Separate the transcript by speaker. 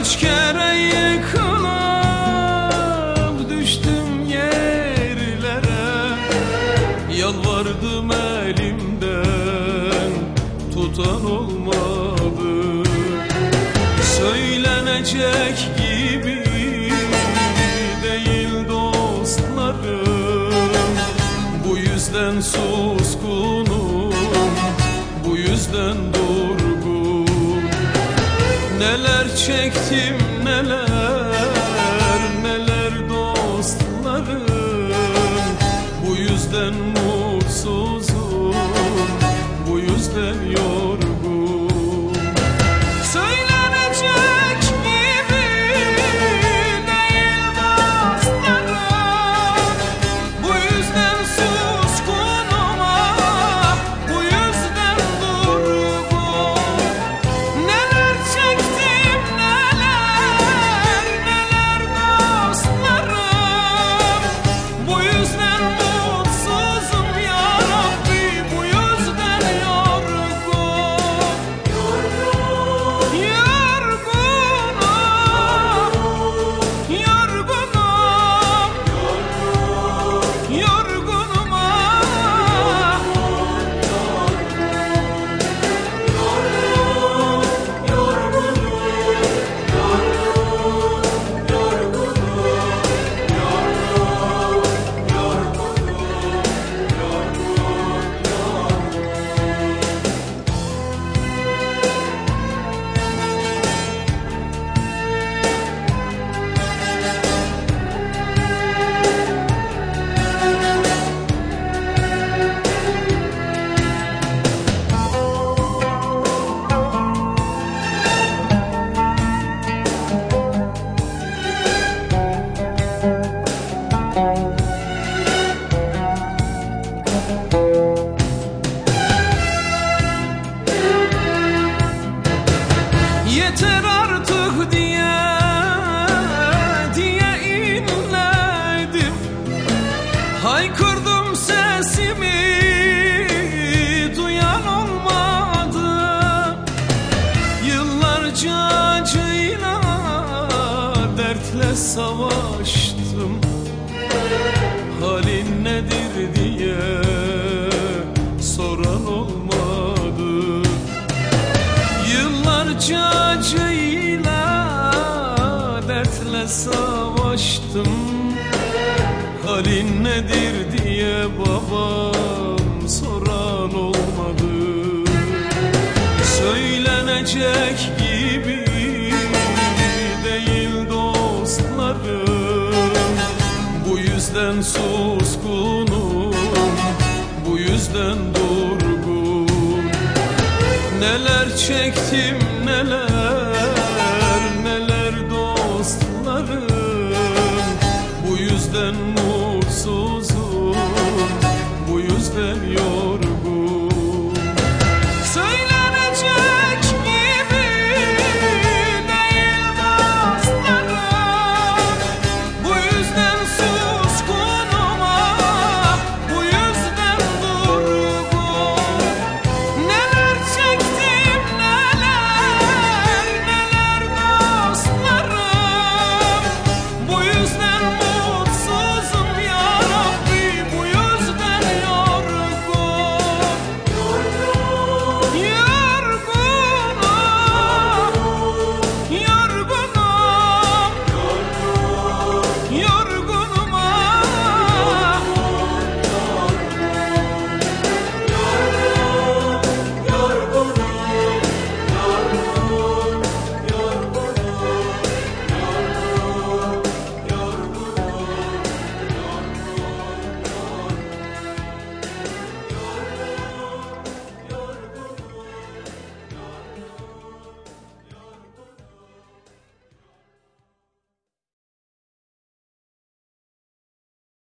Speaker 1: Kaç kere yıkılıp düştüm yerlere, yalvardım elimden tutan olmadı. Söylenecek gibi değil dostlarım, bu yüzden suskunum, bu yüzden durgun. Neler çektim neler, neler dostlarım, bu yüzden mutsuzum, bu yüzden yorgun. Söylenecek gibi değil dostlarım, bu yüzden suskunum, bu yüzden durgun. Neler çektim neler, neler dostlarım, bu yüzden mutsuzum ya Rabbi, bu yüzden yorgun. Yorgunum, yeter artık diye inledim, haykırdım sesimi, duyan olmadı. Yıllarca acıyla dertle savaştım, halin nedir diye soran olmadı. Yıllarca acıyla dertle savaştım, halin nedir diye babam soran olmadı. Söylenecek gibi değil dostlarım, bu yüzden suskunum, bu yüzden durgun. Neler çektim neler, neler dostlarım, bu yüzden